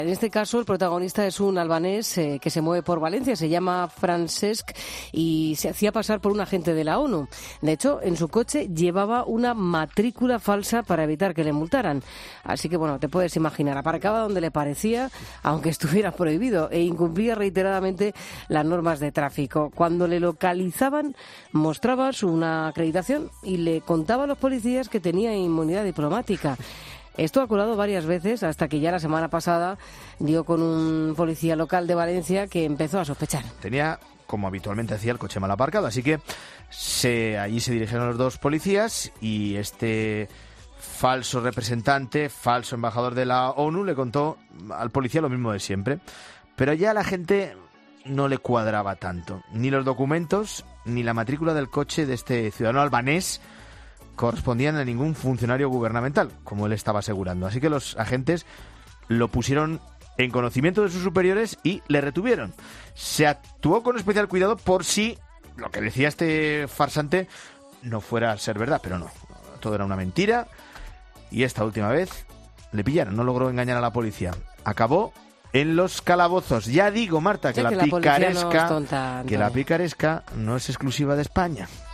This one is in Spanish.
En este caso, el protagonista es un albanés que se mueve por Valencia, se llama Francesc y se hacía pasar por un agente de la ONU. De hecho, en su coche llevaba una matrícula falsa para evitar que le multaran. Así que, bueno, te puedes imaginar, aparcaba donde le parecía, aunque estuviera prohibido, e incumplía reiteradamente las normas de tráfico. Cuando le localizaban, mostraba una acreditación y le contaba a los policías que tenía inmunidad diplomática. Esto ha colado varias veces hasta que ya la semana pasada dio con un policía local de Valencia que empezó a sospechar. Tenía, como habitualmente hacía, el coche mal aparcado, así que allí se dirigieron los dos policías y este falso representante, falso embajador de la ONU, le contó al policía lo mismo de siempre. Pero ya a la gente no le cuadraba tanto, ni los documentos ni la matrícula del coche de este ciudadano albanés correspondían a ningún funcionario gubernamental, como él estaba asegurando. Así que los agentes lo pusieron en conocimiento de sus superiores y le retuvieron. Se actuó con especial cuidado por si lo que decía este farsante no fuera a ser verdad, pero no. Todo era una mentira y esta última vez le pillaron, no logró engañar a la policía. Acabó en los calabozos. Ya digo, Marta, que la picaresca no es exclusiva de España.